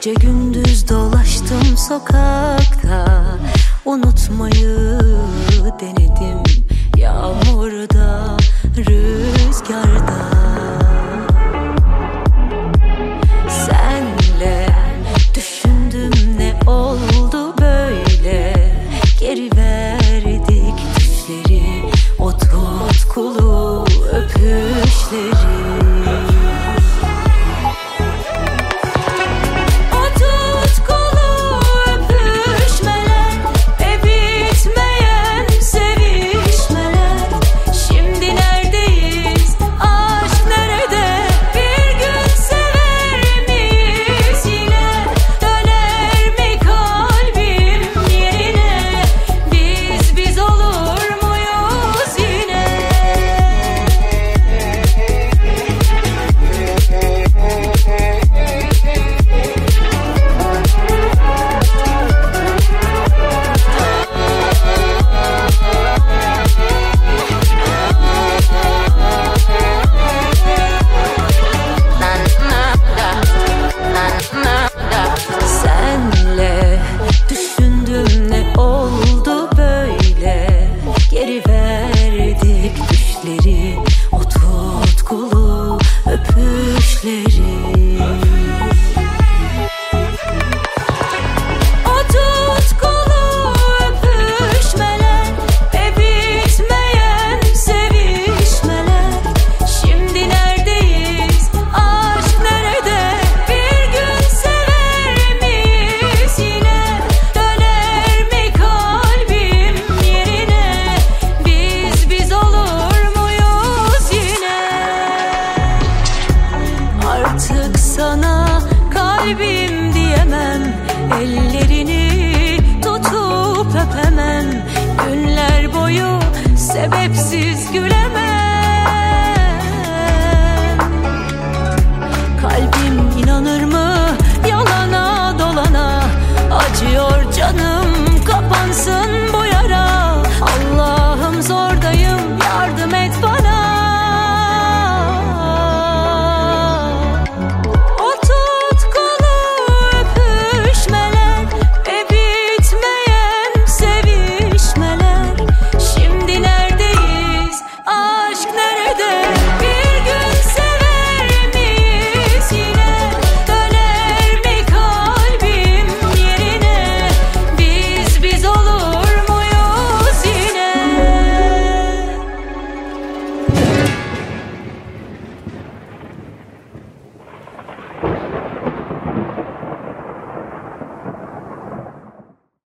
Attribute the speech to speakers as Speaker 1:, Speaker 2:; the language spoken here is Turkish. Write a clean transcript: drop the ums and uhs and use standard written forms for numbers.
Speaker 1: Gece gündüz dolaştım sokakta, unutmayı denedim. Yağmurda, rüzgarda, senle düşündüm ne oldu böyle. Geri verdik düşleri, o tutkulu öpüşleri. O tutkulu öpüşleri. O tutkulu öpüşmeler ve bitmeyen sevişmeler. Şimdi neredeyiz? Aşk nerede? Bir gün sever miyiz yine? Döner mi kalbim yerine? Biz olur muyuz yine? Artık sana kalbim diyemem, ellerini tutup öpemem. Günler boyu sebepsiz güven